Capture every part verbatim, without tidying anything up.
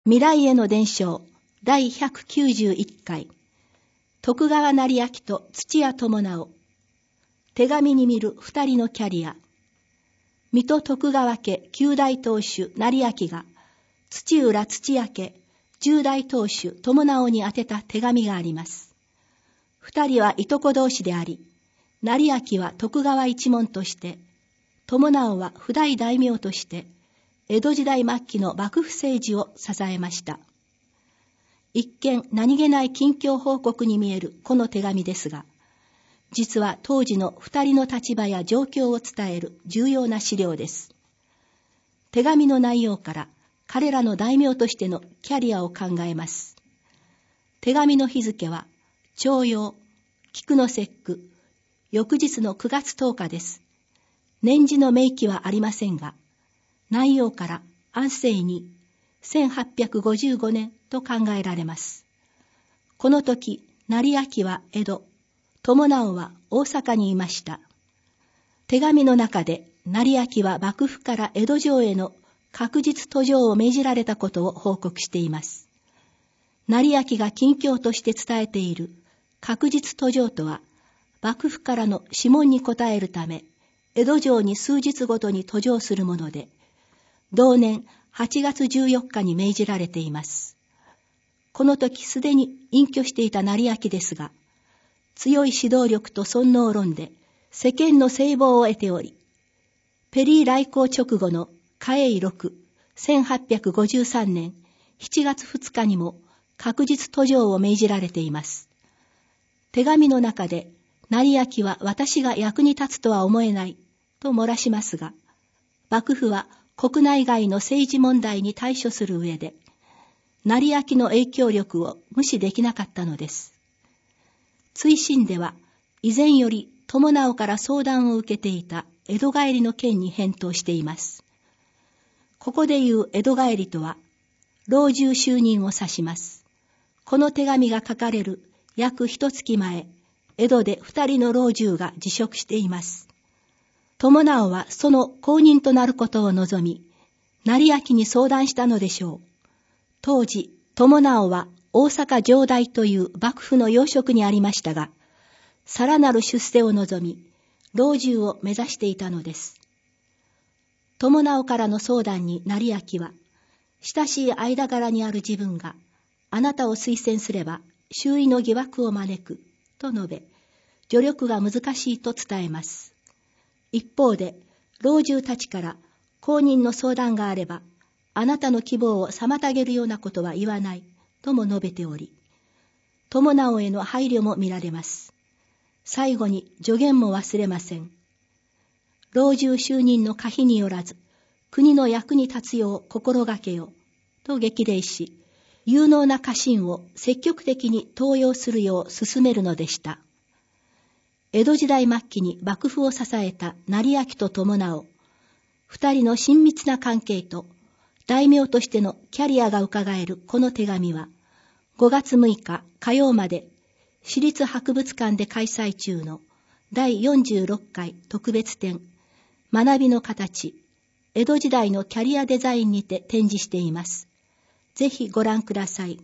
未来への伝承だいひゃくきゅうじゅういっかい、徳川斉昭と土屋友直、手紙に見る二人のキャリア。水戸徳川家九代当主斉昭が土浦土屋家十代当主友直に宛てた手紙があります。二人はいとこ同士であり、斉昭は徳川一門として、友直は譜代大名として、江戸時代末期の幕府政治を支えました。一見何気ない近況報告に見えるこの手紙ですが、実は当時の二人の立場や状況を伝える重要な資料です。手紙の内容から彼らの大名としてのキャリアを考えます。手紙の日付は徴用、菊の節句、翌日のくがつとおかです。年次の明記はありませんが、内容から安政にせんはっぴゃくごじゅうごねんと考えられます。この時、斉昭は江戸、友直は大阪にいました。手紙の中で斉昭は幕府から江戸城への確実途上を命じられたことを報告しています。斉昭が近況として伝えている確実途上とは、幕府からの諮問に応えるため、江戸城に数日ごとに途上するもので、同年はちがつじゅうよっかに命じられています。この時すでに隠居していた斉昭ですが、強い指導力と尊王論で世間の聖望を得ており、ペリー来航直後の嘉永ろく、せんはっぴゃくごじゅうさんねんしちがつふつかにも確実途上を命じられています。手紙の中で、斉昭は私が役に立つとは思えないと漏らしますが、幕府は国内外の政治問題に対処する上で、斉昭の影響力を無視できなかったのです。追伸では、以前より友直から相談を受けていた江戸帰りの件に返答しています。ここで言う江戸帰りとは、老中就任を指します。この手紙が書かれる約一月前、江戸で二人の老中が辞職しています。友直はその後任となることを望み、斉昭に相談したのでしょう。当時、友直は大阪城代という幕府の要職にありましたが、さらなる出世を望み、老中を目指していたのです。友直からの相談に斉昭は、親しい間柄にある自分が、あなたを推薦すれば、周囲の疑惑を招く、と述べ、助力が難しいと伝えます。一方で、老中たちから後任の相談があれば、あなたの希望を妨げるようなことは言わない、とも述べており、友直への配慮も見られます。最後に助言も忘れません。老中就任の可否によらず、国の役に立つよう心がけよ、と激励し、有能な家臣を積極的に登用するよう進めるのでした。江戸時代末期に幕府を支えた斉昭と友直、二人の親密な関係と大名としてのキャリアが伺えるこの手紙は、ごがつむいか火曜まで市立博物館で開催中のだいよんじゅうろっかい特別展、学びの形、江戸時代のキャリアデザインにて展示しています。ぜひご覧ください。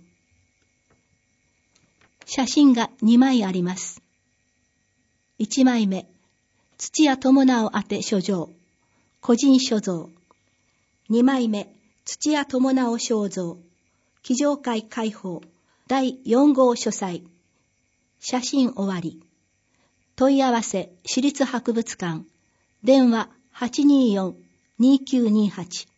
写真がにまいあります。いちまいめ、土屋友直宛て書状、個人所蔵。にまいめ、土屋友直肖像、記上会開放、だいよんごう書斎。写真終わり。問い合わせ、市立博物館。電話はちにーよん にーきゅうにーはち。